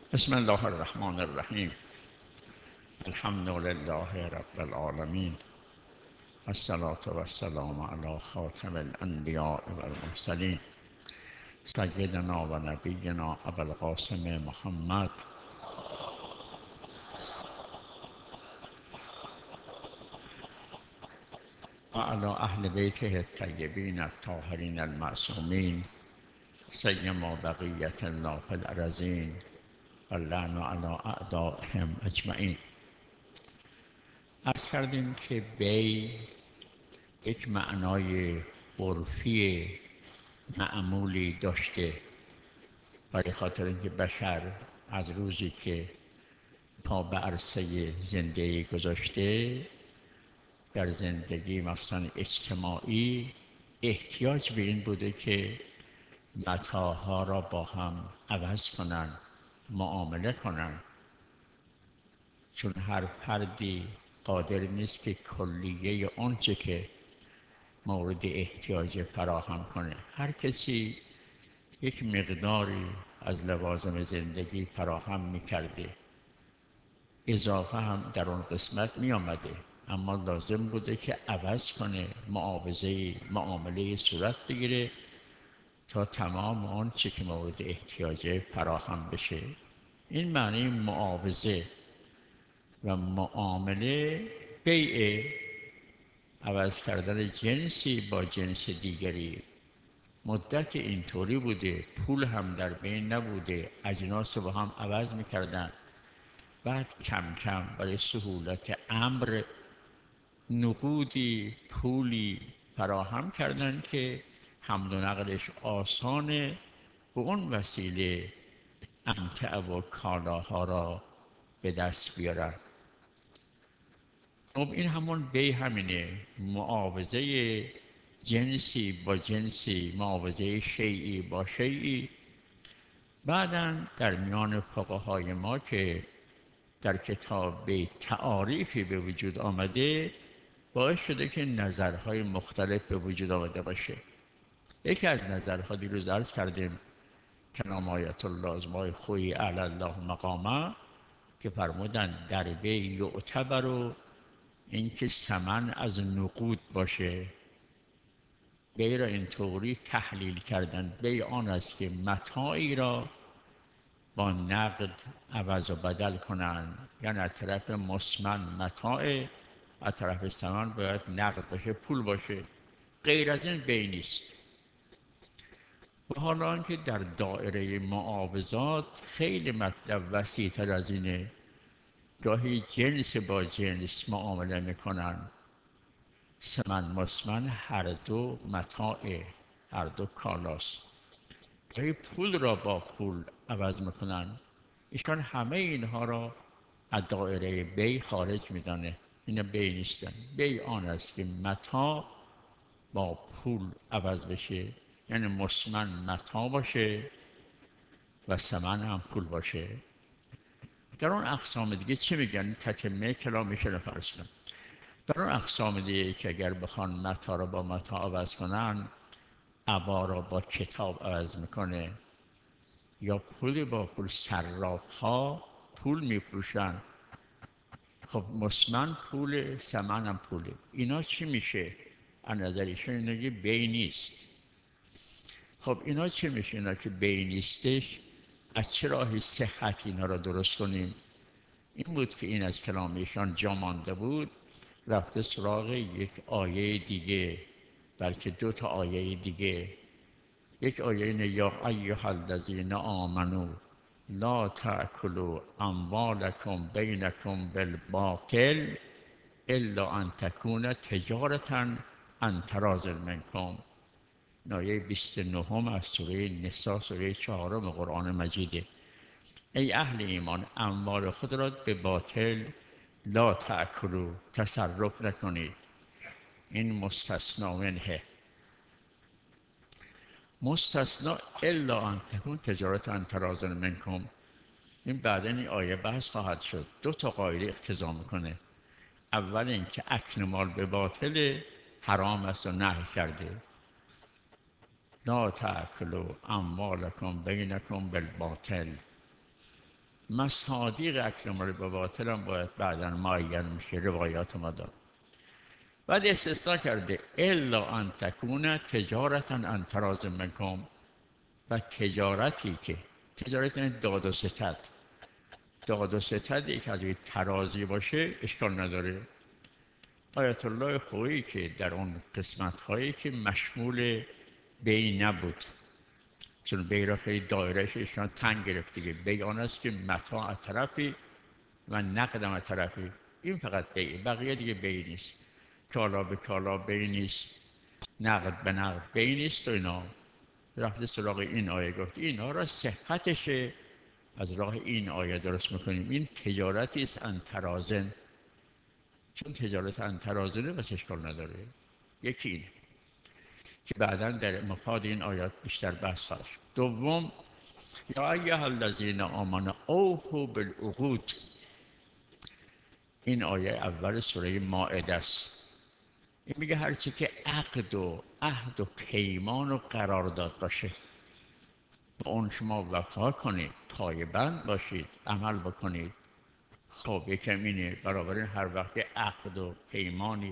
بسم الله الرحمن الرحیم. الحمد لله رب العالمین، الصلاة و السلام علی خاتم الانبیاء و المرسلین، سیدنا و نبینا ابوالقاسم محمد و علی اهل بیته الطیبین الطاهرین المعصومین، سیما بقیة الله فی الارضین و اللعن علی اعدائهم اجمعین. عرض کردیم که بی یک معنای عرفی معمولی داشته، برای خاطر اینکه بشر از روزی که پا به عرصه زندگی گذاشته، در زندگی مخصوصا اجتماعی احتیاج به این بوده که متاعها را با هم عوض کنن، معامله کنن، چون هر فردی قادر نیست که کلیه آنچه که مورد احتیاج فراهم کنه. هر کسی یک مقداری از لوازم زندگی فراهم میکرده، اضافه هم در اون قسمت می آمده، اما لازم بوده که عوض کنه، معامله صورت بگیره تا تمام آن چه که مورد احتیاج فراهم بشه. این معنی معاوضه و معامله بیع، عوض کردن جنسی با جنس دیگری. مدت اینطوری بوده، پول هم در بین نبوده، اجناس رو با هم عوض میکردن. بعد کم کم برای سهولت امر نقودی، پولی فراهم کردن که حمل و نقلش آسانه، به اون وسیله امتع و کالاها را به دست بیارن. خب این همون بی همینه، معاوضه جنسی با جنسی، معاوضه شیئی با شیئی. بعداً در میان فقهای ما که در کتاب بی تعاریفی به وجود آمده، باعث شده که نظرهای مختلف به وجود آمده باشه. یکی از نظرها دیروز عرض کردیم، کلام آیت الله از مای خوی اعلی الله مقامه، که فرمودن در بی یعتبر، و اینکه ثمن از نقود باشه. بی را اینطوری تحلیل کردن، بی آن است که متاعی را با نقد عوض و بدل کنن، یعنی از طرف مسمن متاع، از طرف ثمن باید نقد باشه، پول باشه. غیر از این بی نیست. و حالا که در دایره معاوضات خیلی مطلب وسیع تر از اینه. گاهی جنس با جنس معامله میکنن، ثمن مسمن، هر دو متاع، هر دو کالاست. گاهی پول را با پول عوض میکنن. ایشان همه اینها را از دایره بی خارج میدانه. اینا بی نیستن. بی آن است که متاع با پول عوض بشه، یعنی مسمن متاع باشه و ثمن هم پول باشه. در اون اقسام دیگه چی میگن؟ تتمه کلام میشه فرض کنم. در اون اقسام دیگه که اگر بخوان متاع را با متاع عوض کنن، عبا را با کتاب عوض میکنه، یا پول با پول. صراف ها پول میفروشن، خب مسمن پول، ثمن هم پوله. اینا چی میشه؟ از نظر ایشون اینا که بی نیست. خب اینا چی میشه؟ اینا که بی نیستش، از چه راهی صحت اینا را درست کنیم؟ این بود که این از کلام ایشان جا مانده بود، رفته سراغ یک آیه دیگه، بلکه دو تا آیه دیگه. یک آیه اینه، یا ایها الذین آمنوا لا تأکلوا اموالکم بینکم بالباطل الا ان تکون تجارة عن تراض منکم. آیه 29 از سوره نساء، سوره 4 قرآن مجیده. ای اهل ایمان، اموال خود را به باطل لا تأکلوا، تصرف نکنید. این مستثنا منه، مستثنا الا ان تکون تجارت عن تراض منکم. این بعدن این آیه بحث خواهد شد. دو تا قاعده اقتضا میکنه. اول اینکه اکل مال به باطل حرام است و نهی کرده، لا تأکلوا اموالکم بینکم بالباطل. مصادیق اکرم به باطل هم باید بعدا معین میشه، روایات ما داره. بعد استثناء کرده الا ان تکون تجارتا عن تراض منکم، و تجارتی که تجارت یعنی داد و ستد، داد و ستدی که از روی ترازی باشه اشکال نداره. آیت الله خویی که در اون قسمت هایی که مشمول بی نبود، چون بی را خیلی دایرهش ایشان تنگ گرفته که بی آن است که متاع از طرفی و نقدم از طرفی، این فقط بی، بقیه دیگه بی نیست. کالا به کالا بی نیست، نقد به نقد بی نیست و اینا. رفته سراغ این آیه گفت اینا را صحتش از راه این آیه درست میکنیم. این تجارتی است انترازن، چون تجارت انترازنه بس اشکال نداره. یکی این که بعدا در مفاد این آیات بیشتر بحث خواهد شد. دوم یا ایها الذین آمنوا اوفوا بالعقود، این آیه اول سوره مائده است. این میگه هرچی که عقد و عهد و پیمان و قرارداد باشه با اون شما وفا کنید، پایبند باشید، عمل بکنید. خب یکم اینه. برابر هر وقت عقد و پیمانی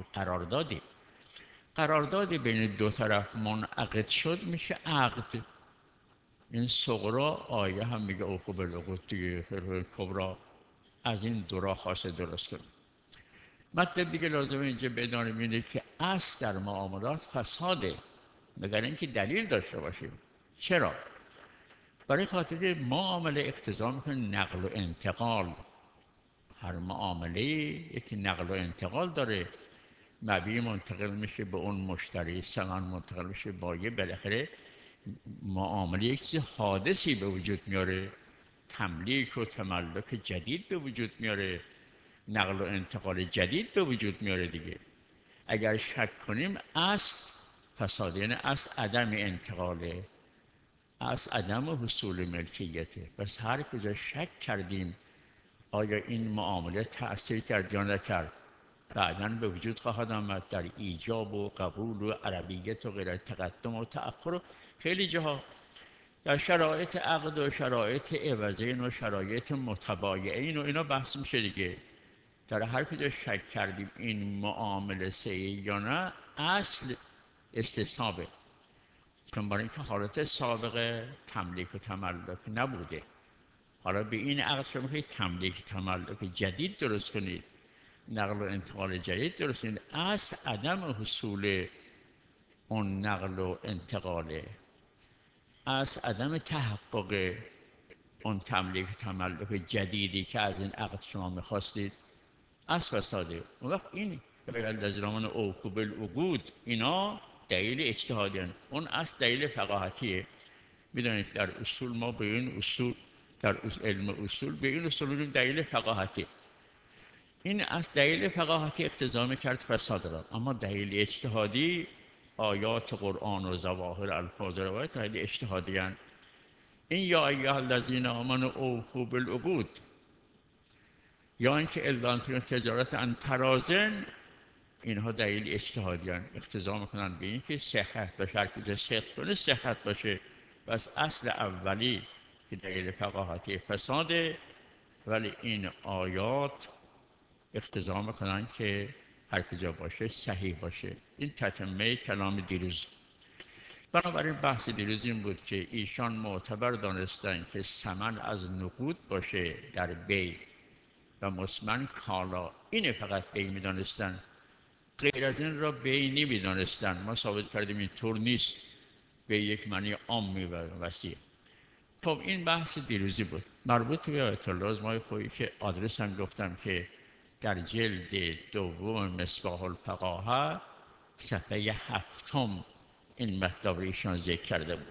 قراردادی بین دو طرف منعقد شد میشه عقد. این صغرا آیه هم میگه اوفوا بالعقود دیگه، کبرا از این دو راه خواسته درست کنید. مطلب دیگه لازمه اینجا بدانیم اینه که اصل در معاملات فساده، مگر اینکه دلیل داشته باشیم. چرا؟ برای خاطر معامله اقتضا میکنه نقل و انتقال. هر معامله یک نقل و انتقال داره. مبیع منتقل میشه به اون مشتری، ثمن منتقل میشه بایع، بالاخره معامله یک چیز حادثی به وجود میاره، تملیک و تملک جدید به وجود میاره، نقل و انتقال جدید به وجود میاره دیگه. اگر شک کنیم اصل فساد، یعنی اصل عدم انتقاله، اصل عدم حصول ملکیته. پس هر کجا شک کردیم آیا این معامله تأثیر کرد یا نکرد، بعداً به وجود خواهد آمد در ایجاب و قبول و عربیت و غیر، تقدم و تأخر و خیلی جاها، در شرایط عقد و شرایط عوضین و شرایط متبایعین و اینا بحث میشه دیگه. در هر کجا شک کردیم این معامله صحیح یا نه، اصل استصحابه، چون برای اینکه حالت سابقه تملیک و تملک نبوده. حالا به این عقد شما میخواید تملیک تملک جدید درست کنید، نقل و انتقال جدید درست کنید، اصل عدم حصول اون نقل و انتقاله، اصل عدم تحقق اون تملیک تملک جدیدی که از این عقد شما میخواستید، اصل فساده. اون وقت این الذین اوفوا بالعقود اینا دلیل اجتهادی هستند. اون اصل دلیل فقاهتیه. میدونید در اصول ما به این اصول، در علم اصول به این اصول میگیم دلیل فقاهتی. این از دلیل فقاهتی اقتضا میکرد فساد را، اما دلیل اجتهادی آیات قرآن و ظواهر الفاظ روایت دلیل اجتهادی هستند. این یا ایها الذین آمنوا اوفوا بالعقود، یا اینکه الا تجارت عن تراضٍ، اینها دلیل اجتهادی هستند، اقتضا میکنن به این که صحت باشه، هر کجا صحت کنه صحت باشه. پس اصل اولی که دلیل فقاهتی فساده، ولی این آیات اقتضا میکنن که هر کجا باشه صحیح باشه. این تتمه کلام دیروز. بنابراین بحث دیروز این بود که ایشان معتبر دانستن که ثمن از نقود باشه در بی و مسمن کالا، اینه فقط بی میدانستن، غیر از این را بی نمیدانستن. ما ثابت کردیم این طور نیست، به یک معنی عامی و وسیع. خب این بحث دیروزی بود مربوط به آیت الله آزمای خویی که آدرس هم گفتم که در جلد دوم مصباح الفقاهه صفحه 7 این مطلب ایشان ذکر کرده بود.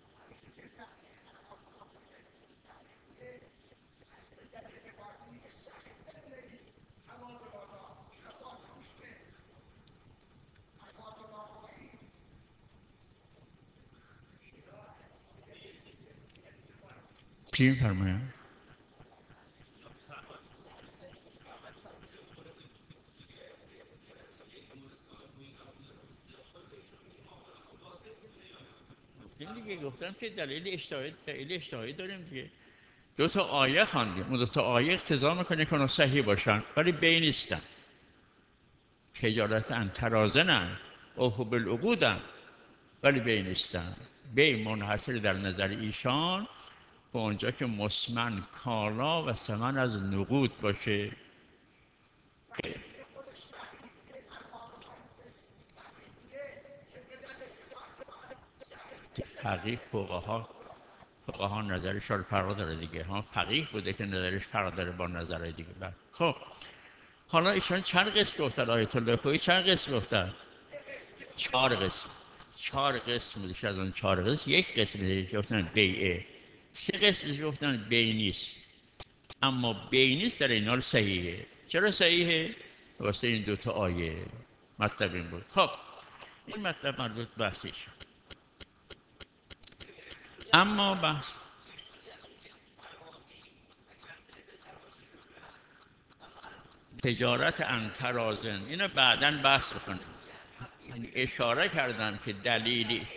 چی فرمایم؟ گفتم دیگه، گفتم که دلیل اشتهایی داریم دیگه. دو تا آیه خواندیم، اون دو تا آیه اقتضا میکنه که اونا صحیح باشن ولی بی نیستن. تجارت ان ترازنن اوفوا بالعقودن ولی بی نیستن. بی منحصر در نظر ایشان به اونجا که مسمن کالا و ثمن از نقود باشه. فقیه فقها نظرشان فرق داره دیگه. ها فقیه بوده که نظرش فرق داره با نظر دیگه. خب حالا ایشان چند قسم گفتن؟ آیت الله خویی چند قسم گفتن؟ 4 قسم. 4 قسم بودش. از اون 4 قسم یک قسم دیگه گفتن بیعه، 3 قسمش گفتن بی نیست. اما بی نیست در این حال صحیحه. چرا صحیحه؟ واسه این 2 تا آیه. مطلب این بود. خب این مطلب مربوط بحثش. اما بحث تجارت ان ترازن اینو بعداً بحث بکنیم. یعنی اشاره کردم که دلیلی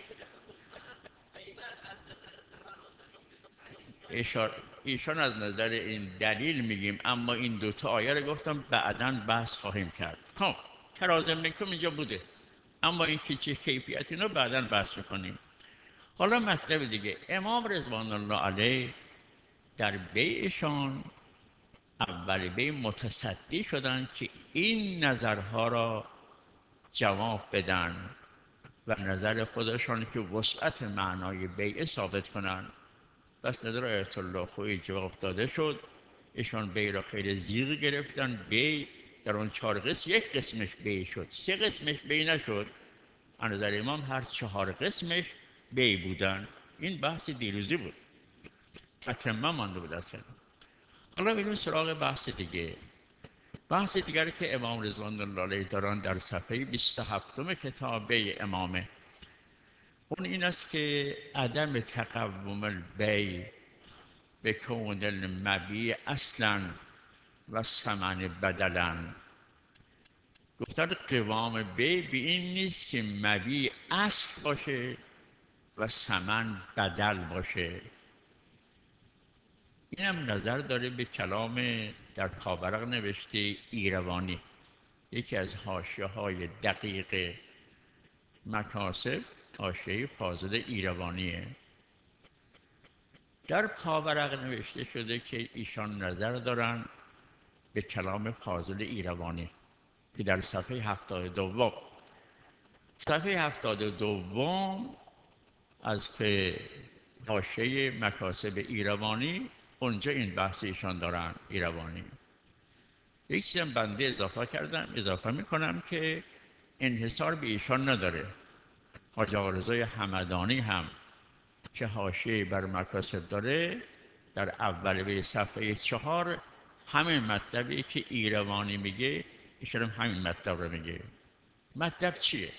ایشان از نظر این دلیل میگیم، اما این 2 تا آیه رو گفتم بعداً بحث خواهیم کرد. خب ترازن نکم اینجا بوده، اما این که چه کیفیت اینو بعداً بحث میکنیم. حالا مطلب دیگه، امام رضوان الله علیه در بیعشان اول بی متصدی شدن که این نظرها را جواب بدن و نظر خودشان که وسعت معنای بیع ثابت کنن. بس نظر آیت الله خویی جواب داده شد. ایشان بی را خیلی زیغ گرفتن. بی در اون 4 قسم یک قسمش بی شد، 3 قسمش بی نشد. از نظر امام هر 4 قسمش بی بودن. این بحث دیروزی بود، تتمه مانده بود اصلا. حالا بریم سراغ بحث دیگه. بحث دیگری که امام رضوان الله علیه دارن در صفحه 27 کتابه امامه، اون این است که عدم تقوم البیع به کون المبیع اصلا و ثمن بدلا. گفتن قوام بیع به این نیست که مبیع اصل باشه و ثمن بدل باشه. اینم نظر داره به کلام در پاورق نوشته ایروانی، یکی از حاشیه‌های دقیق مکاسب، حاشیه فاضل ایروانیه. در پاورق نوشته شده که ایشان نظر دارن به کلام فاضل ایروانی که در صفحه 72 صفحه 72 از حاشیه مکاسب ایروانی، اونجا این بحث ایشان دارن ایروانی. یک چیزی هم بنده اضافه میکنم که انحصار به ایشان نداره. حاج آقا رضای همدانی هم که حاشیه بر مکاسب داره، در اول به صفحه 4 همین مطلبی که ایروانی میگه ایشان هم همین مطلب رو میگه. مطلب چیه؟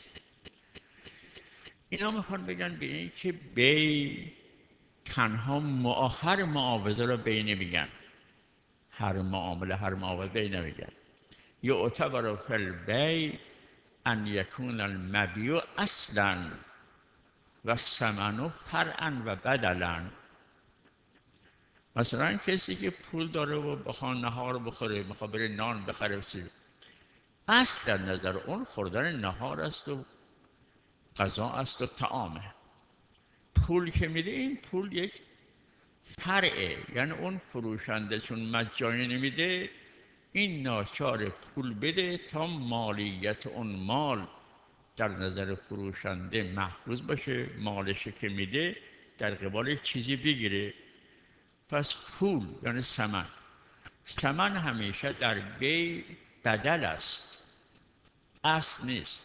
اینا میخوان بگن به این که بی تنها هر معاوضه رو بی نمیگن، هر معامله هر معاوضه بی نمیگن. یعتبر فی البیع ان یکون المبیع اصلا و الثمن فرعا و بدلا. مثلا کسی که پول داره و بخواد نهار بخوره، میخواد بره نان بخره، اصل در نظر اون خوردن نهار است و غذا است و طعامه. پول که میده، این پول یک فرعه، یعنی اون فروشنده چون مجانی نمیده، این ناچار پول بده تا مالیت اون مال در نظر فروشنده محفوظ باشه. مالش که میده در قبال چیزی بگیره. پس پول یعنی ثمن. ثمن همیشه در بیع بدل است، اصل نیست.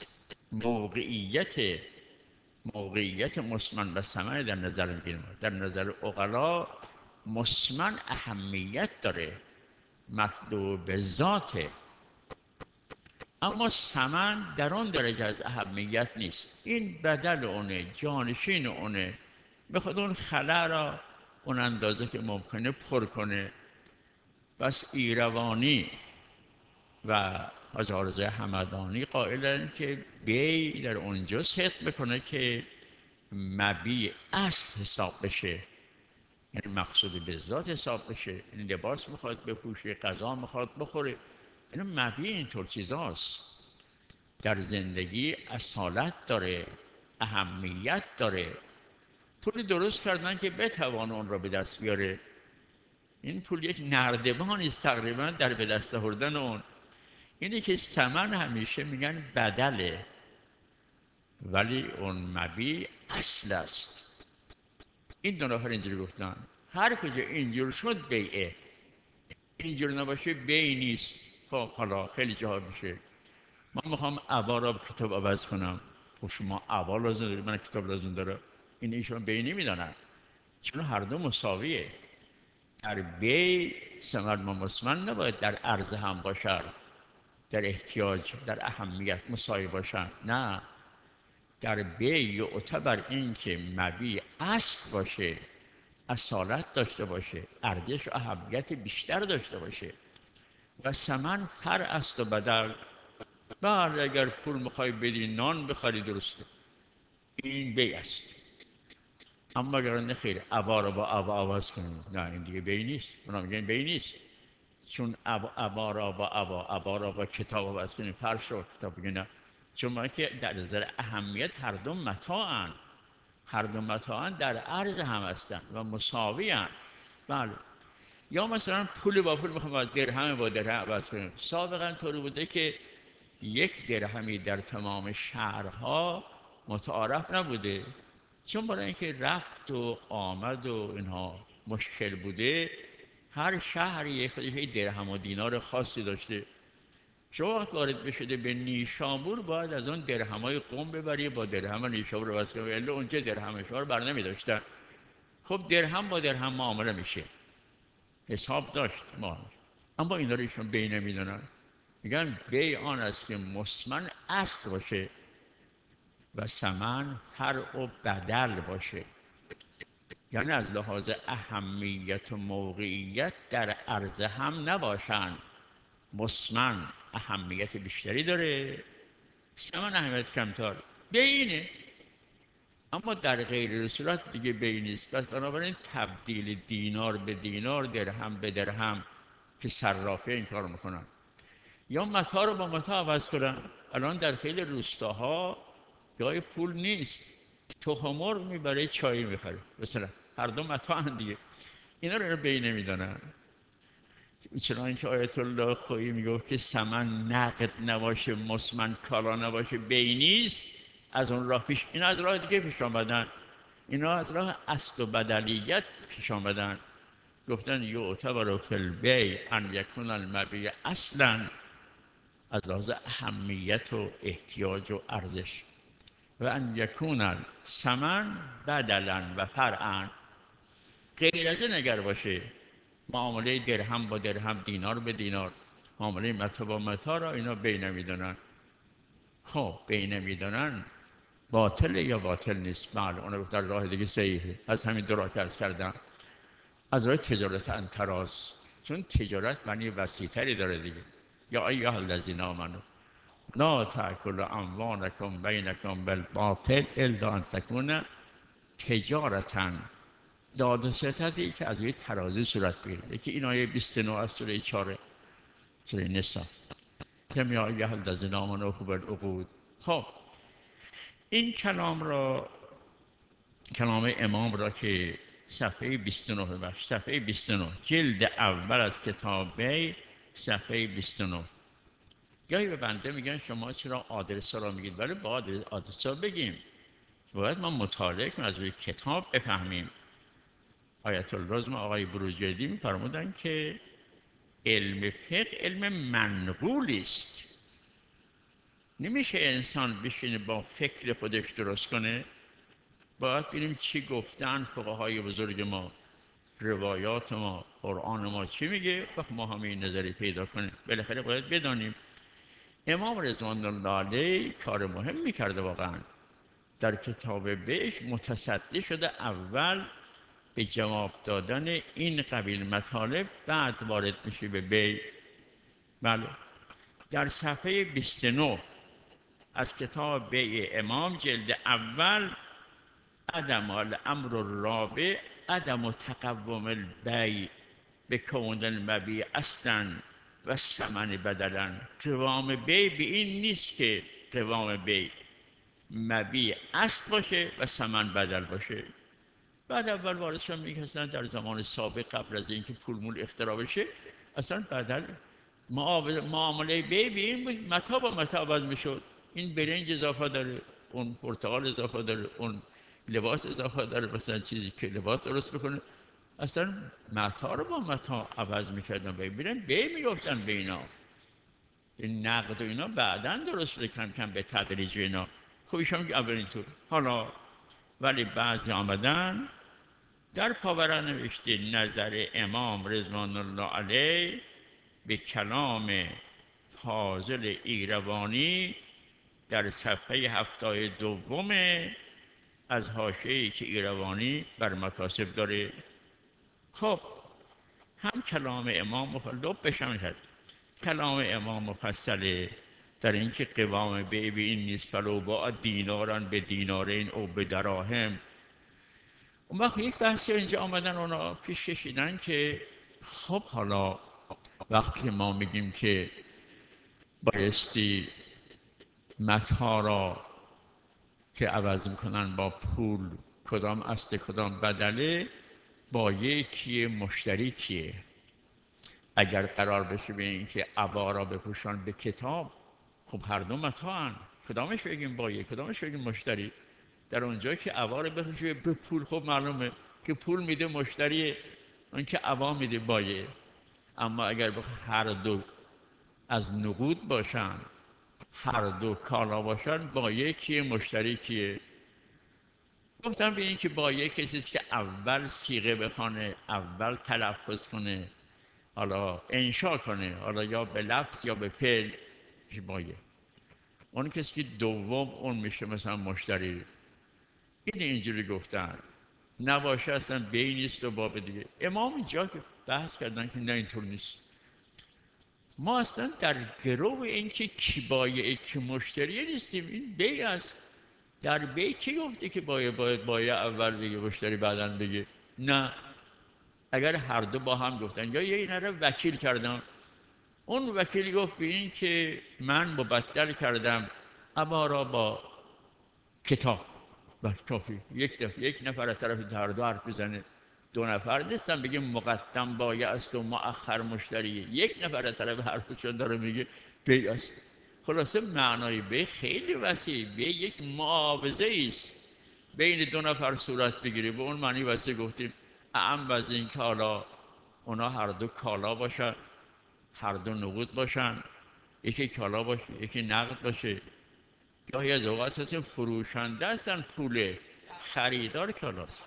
موقعیت مسمن و ثمن در نظر میگیریم. در نظر عقلا مسمن اهمیت داره، مطلوب به ذاته، اما ثمن در آن درجه از اهمیت نیست. این بدل اونه، جانشین اونه، بخواد اون خلا را اون اندازه که ممکنه پر کنه. بس ایروانی و حاج آقا رضای همدانی قائلن که بی در اونجا صدق بکنه که مبیع اصل حساب بشه یعنی مقصود به ذات حساب بشه، یعنی لباس میخواد بپوشه، غذا میخواد بخوره. اینو مبی اینطور چیزاست. در زندگی اصالت داره، اهمیت داره. پول درست کردن که بتوان اون را به دست بیاره. این پول یک نردبانی است تقریبا در به دست آوردن اون. اینه که ثمن همیشه میگن بدله، ولی اون مبی اصل است. این دو نفر اینجوری گفتن. هر کجا اینجور شد بیعه، اینجور نباشه بی نیست. خب حالا خیلی جاها میشه من میخوام عبا را کتاب عوض کنم. خب شما عبا لازم داری، من کتاب لازم داره. این ایشون بی نمیدانن، چون هر دو مساویه. در بی ثمر و مسمن نباید در عرض هم باشد، در احتیاج، در اهمیت مساوی باشن. نه، در بی یعتبر این که مبی اصل باشه، اصالت داشته باشه، ارزش و اهمیت بیشتر داشته باشه. و ثمن فرع است و بدل. بله اگر پول میخوای بدی نان بخری درسته، این بی است. اما اگر نخیر عبا رو با عبا عوض کنیم، نه این دیگه بی نیست. اونا میگن بی نیست، چون عبا را با عبا را با کتاب عوض کنیم فرش رو کتاب بگیم نه. چون ما که در نظر اهمیت هر دو متاعن، هر دو متاعن در عرض هم هستن و مساوی هستن. بله. یا مثلا پول با پول میخوام درهم با درهم عوض کنیم. سابقا طوری بوده که یک درهمی در تمام شهرها متعارف نبوده، چون برای اینکه رفت و آمد و اینها مشکل بوده، هر شهری یک درهم و دینار خاصی داشته. شما وقت وارد بشده به نیشابور باید از اون درهمای قم ببری با درهم نیشابور رو وصل کنی، الا اونجا درهم شما رو بر نمی داشتن. خب درهم با درهم معامله میشه، حساب داشت ما. اما اینا رو ایشون بی نمیدونن. میگن بی آن است که مسمن اصل باشه و ثمن فرع و بدل باشه. یعنی از لحاظ اهمیت و موقعیت در عرض هم نباشن. مسمن اهمیت بیشتری داره، ثمن اهمیت کمتر. بینه. اما در غیر صورت دیگه بین نیست. پس بنابراین تبدیل دینار به دینار، درهم به درهم که صرافه این کار میکنن، یا متا رو با متا عوض کنن. الان در خیلی روستاها جای پول نیست، تخم مرغ میبره چای میخره مثلا، هر دو متا هم دیگه. اینا رو بین نمیدانن. چنانکه آیت الله خویی میگفت که ثمن نقد نباشه، مسمن کالا نباشه، بینیست. از اون راه پیش، اینا از راه دیگه پیش آمدن. اینا از راه اصل و بدلیت پیش آمدن. گفتن یعتبر فی البیع ان یکون المبیع اصلا، از لحاظ اهمیت و احتیاج و ارزش، و ان یکون الثمن بدلا و فرعا. غیر از این اگر باشه، معامله درهم با درهم، دینار به دینار، معامله متا با متا را اینا بین نمیدونن. خب بین نمیدونن، باطل یا باطل نیست؟ بله، اون در راه دیگه صحیحه. از همین دو راه که عرض کردم، از راه تجارت انتراز، چون تجارت معنی وسیع‌تری داره دیگه. یا ایها الذین آمنوا لا تأکلوا اموالکم بینکم بالباطل الا ان تکون تجارتا. داد و ستدی که از روی ترازو صورت بگیره. یکی این آیه 29 از سوره 4 سوره نساء، یا ایها الذین آمنوا اوفوا بالعقود. خب این کلام امام را که صفحه 29 بخش، صفحه 29 جلد اول از کتاب بی، صفحه 29. گاهی به بنده میگن شما چرا آدرس را میگید؟ ولی با آدرس را بگیم، باید ما مطالعه کنیم، از روی کتاب بفهمیم. آیت الله آقای بروجردی میفرمودن که علم فقه علم منقولی است. نمیشه انسان بشینه با فکر خودش درست کنه. باید ببینیم چی گفتن فقهای بزرگ ما، روایات ما، قرآن ما چی میگه، و ما همین نظری پیدا کنیم. بالاخره باید بدانیم امام رضوان الله علیه کار مهم میکرده واقعا. در کتاب بهش متصدی شده اول به جواب دادن این قبیل مطالب، بعد وارد میشه به بی. بله. در صفحه 29 از کتاب بی امام جلد اول عدم الامر الرابع عدم تقوم البیع به کون المبیع اصلا و ثمن بدلا. قوام بیع به این نیست که قوام بیع مبیع اصل باشه و ثمن بدل باشه. بعد اول وارد شدن میگه اصلا در زمان سابق قبل از اینکه پول مول اختراع بشه اصلا بدل معامله بیع به این بود متا با متا عوض میشد. این برنج اضافه داره، اون پرتقال اضافه داره، اون لباس اضافه داره، مثلا چیزی که لباس درست بکنه، اصلا متا رو با متا عوض میکردن. ببینن بیع میگفتن به اینا. این نقد و اینا بعدا درست شده کم کم به تدریج اینا. خب ایشون اول اینطور. حالا ولی بعضی آمدن در پاورا نوشته نظر امام رضوان الله علیه به کلام فاضل ایروانی در صفحه 72 از حاشیه‌ای که ایروانی بر مکاسب داره. خب هم کلام امام مفلوب بشم کرد. کلام امام مفصله در اینکه قوام بیع به این نیست فلو با دیناران به دینارین او به دراهم. اون وقت یک بحثی اینجا آمدن اونا پیش کشیدن که خب حالا وقتی که ما میگیم که بایستی متاع را که عوض میکنن با پول کدام اصل کدام بدله، با یکی مشتری کیه؟ اگر قرار بشه به این که عبا را بپوشان به کتاب، خب هر دو متاعن، کدامش بگیم بایه کدامش بگیم مشتری؟ در اونجا که عبا را بپوشه به پول، خب معلومه که پول میده مشتری، اون که عبا میده بایه. اما اگر هر دو از نقود باشن، هر دو کالا باشن، بایه کیه مشتری کیه؟ گفتم به این که بایه کسی است که اول صیغه بخونه، اول تلفظ کنه، حالا انشا کنه، حالا یا به لفظ یا به فعل بایه. اون کسی که دوم اون میشه مثلا مشتری. این اینجوری گفتن نباشه اصلا بی نیست و باب دیگه. امام اینجا که بحث کردن که نه اینطور نیست. ما اصلا در گرو این که کی بایه کی مشتری نیستیم، این بی است. در بی کی گفته که بایه اول بگه مشتری بعداً بگه؟ نه. اگر هر دو با هم گفتن یا یه اینا رو وکیل کردم، اون وکیل گفت به این که من مبدل کردم عبا را با کتاب، بس کافی. یک نفر از طرف هر دو حرف بزنه، دو نفر نیستن بگه مقدم بایع است و مؤخر مشتریه، یک نفر از طرف حرفشون داره میگه بیع است. خلاصه معنای بیع خیلی وسیع. بیع یک معاوضه است بین دو نفر صورت بگیره. به اون معنی وسیع گفتیم. اعم از این که حالا اونا هر دو کالا باشن، هر دو نقود باشن، یکی کالا باشه یکی نقد باشه. گاهی از اوقات هستیم فروشنده هستن پوله، خریدار کالاست.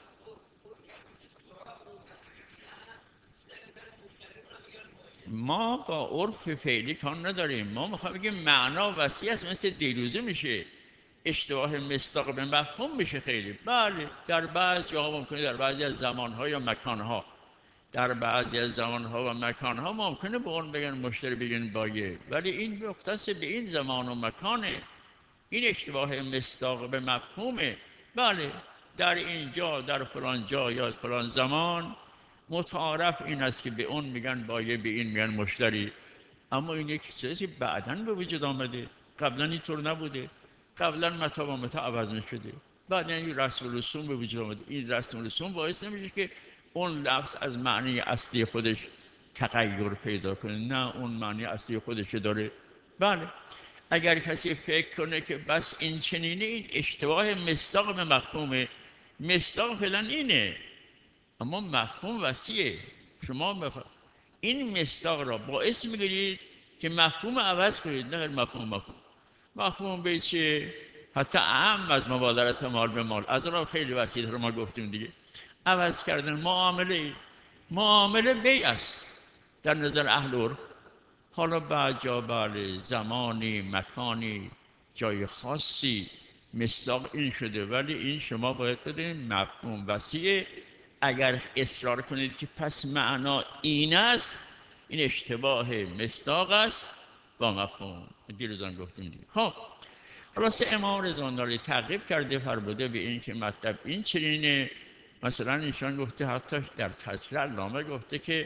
ما با عرف فعلی کار نداریم. ما میخوایم بگیم معنا وسیع است، مثل دیروزه میشه اشتباه مصداق به مفهوم میشه خیلی. بله در بعض جاها ممکنه، در بعضی از زمانها یا مکانها، در بعضی از زمانها و مکانها ممکنه به اون بگن مشتری بگن بایه، ولی این مختص به این زمان و مکانه. این اشتباه مصداق به مفهومه. بله در اینجا در فلان جا یا فلان زمان متعارف این است که به اون میگن بایه به این میگن مشتری. اما این یک چیزی بعداً به وجود آمده، قبلا اینطور نبوده. قبلا متا با متا عوض میشده، بعد این رسم و رسوم به وجود آمده. این رسم و رسوم باعث نمیشه که اون لفظ از معنی اصلی خودش تغییر پیدا کنه. نه، اون معنی اصلی خودش داره. بله اگر کسی فکر کنه که بس این چنینه، این اشتباه مصداق به مفهومه. مصداق فعلا اینه اما مفهوم وسیعه. شما این مصداق را باعث میگیرید که مفهوم عوض کنید، نه مفهوم به چیه؟ حتی اهم از مبادرت مال به مال، از اون خیلی وسیع رو ما گفتیم دیگه. عوض کردن معامله بیع است در نظر اهل عرف. حالا بعد جا بله زمانی مکانی جای خاصی مصداق این شده، ولی این شما باید بدونید مفهوم وسیعه. اگر اصرار کنید که پس معنا این است، این اشتباه مصداق است با مفهوم. دیروزان گفتیم دیگه. خب خلاصه امام رضوان تعقیب کرده فرموده به این که مطلب این چنینه. مثلا ایشان گفته حتی در تذکره علامه گفته که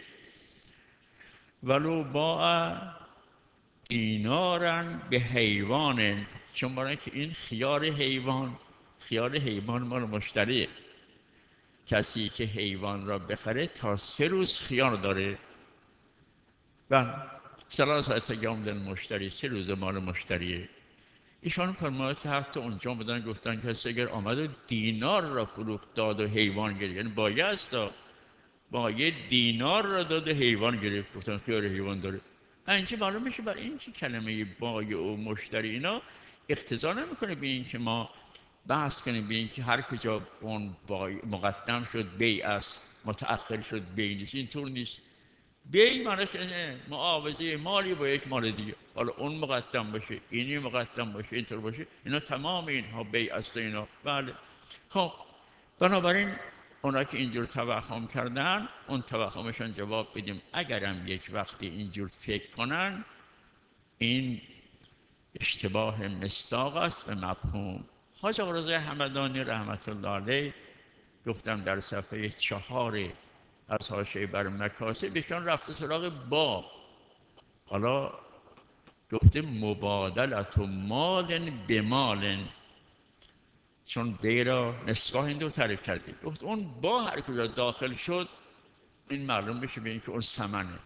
ولو باع دینارن به حیوان، چون برای که این خیار حیوان مال مشتریه. کسی که حیوان را بخره تا 3 روز خیار داره و 3 ایام مشتری، 3 روز مال مشتریه. ایشان فرماید که حتی اونجا بودن گفتن کسی اگر آمد و دینار را فروخت داد و حیوان گرفت، یعنی با یه دینار را داد و حیوان گرفت، گفتن خیار حیوان داره. اینجا معلوم میشه برای این که کلمه بایع و مشتری اینا اقتضا نمیکنه به این که ما بحث کنیم به این که هر کجا اون مقدم شد بیع است، متأخر شد بیع نیست. اینطور نیست. بیع معنی که معاوضه مالی با یک مال دیگه، حالا اون مقدم باشه اینی مقدم باشه اینطور باشه، اینا تمام اینها بیع است اینا. بله. خب بنابراین اونا که اینجور توهم کردن اون توهمشان جواب بدیم اگرم یک وقتی اینجور فکر کنن این اشتباه مصداق است به مفهوم. حاج آقا رضا همدانی رحمت الله علیه گفتم در صفحه 4 از حاشیه بر مکاسب ایشان رفته سراغ با، حالا گفته مبادلت و مال به مال، چون بی را نسباه این دو تعریف کرده. گفت اون با هر کجا داخل شد این معلوم بشه به این که اون ثمنه.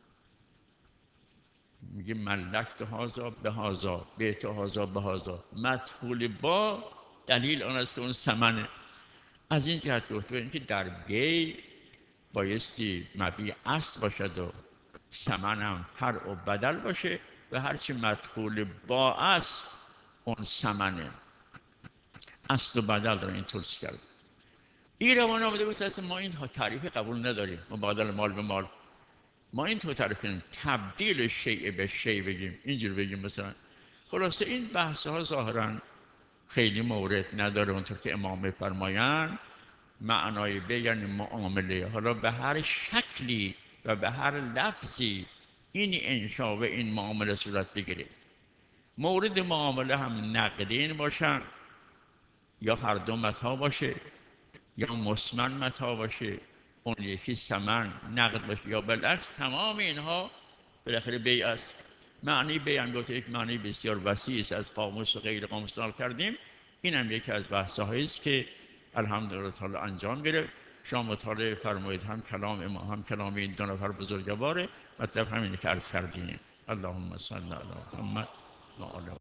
میگه ملکت هازا به هازا بیت هازا به هازا، مدخول با دلیل آن است که اون ثمنه. از این جهت گفته این که در بی بایستی مبیع اصل باشد و ثمن هم فرع و بدل باشه و هرچی مدخول با اصل اون ثمنه. اصل و بدل رو این طور کرد. این روان آمده بود اصلا ما این تعریف قبول نداریم، مبادل مال به مال. ما این طور تعریف کنیم تبدیل شیء به شیء بگیم، اینجور بگیم مثلا. خلاصه این بحث ها ظاهرا خیلی مورد نداره. اونطور که امام میفرمایند معنای به یعنی معامله، حالا به هر شکلی و به هر لفظی این انشا و این معامله صورت بگیره. مورد معامله هم نقدین باشن یا هر دو متا باشه یا مسمن متا باشه، اون یکی ثمن نقد باشه یا بالعکس، تمام اینها بالاخره بیع است. معنی بیع هم گفته یک معنی بسیار وسیع است، از قاموس و غیر قاموس نقل کردیم. این هم یکی از بحث‌هایی است که الحمدلله تعالی انجام گرفت. شما مطالعه فرمایید هم کلام ما هم کلام این دو نفر بزرگواره، مطلب همینه که عرض کردیم. اللهم صل علی محمد و آل